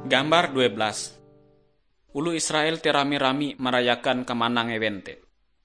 Gambar 12. Ulu Israel te rami-rami merayakan kemanang evente.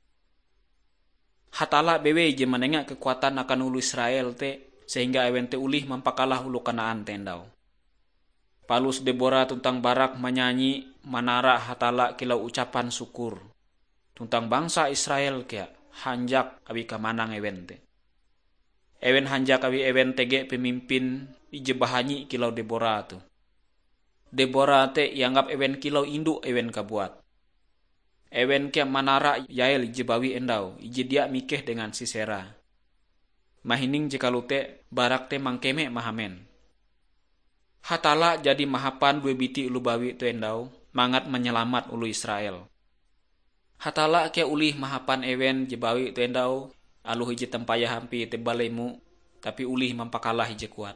Hatala bewe je menengak kekuatan akan ulu Israel te sehingga evente ulih mempakalah ulu Kanaan tendau. Palus Deborah tuntang Barak menyanyi manara hatala kilau ucapan syukur. Tuntang bangsa Israel kia hanjak abi kemanang evente. Ewen hanjak abi evente ge pemimpin ije bahanyi kilau Deborah tu. Deborah te ianggap ewen kilau induk ewen kabuat. Ewen kia manara Yael jebawi endau, ije dia mikeh dengan Sisera. Mahining jika lute Barak te mangkeme mahamen. Hatala jadi mahapan dua biti ulu bawi tu endau, mangat menyelamat ulu Israel. Hatala kia ulih mahapan ewen jebawi tu endau, aluh ije tempaya hampi te balemu, tapi ulih mempakalah ije kuat.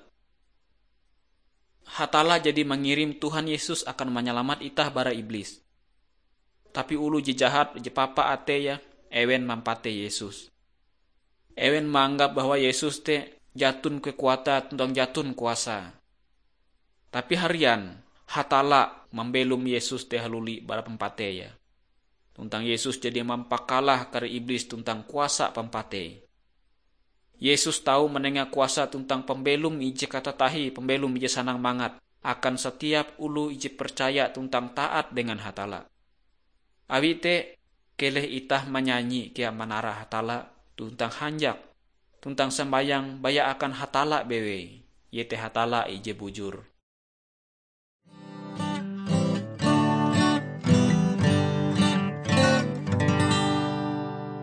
Hatala jadi mengirim Tuhan Yesus akan menyelamat itah bara iblis. Tapi ulu je jahat je papa ate ya, ewen mampate Yesus. Ewen menganggap bahwa Yesus te jatun kekuatan tentang jatun kuasa. Tapi harian hatala membelum Yesus te haluli bara pempate ya. Tentang Yesus jadi mempakalah kare iblis tentang kuasa pempate. Yesus tahu menengah kuasa tentang pembelum ije kata tahi, pembelum ije sanang mangat, akan setiap ulu ije percaya tentang taat dengan hatala. Abi te keleh itah menyanyi kia manara hatala tentang hanjak, tentang sembayang baya akan hatala bewe, yete hatala ije bujur.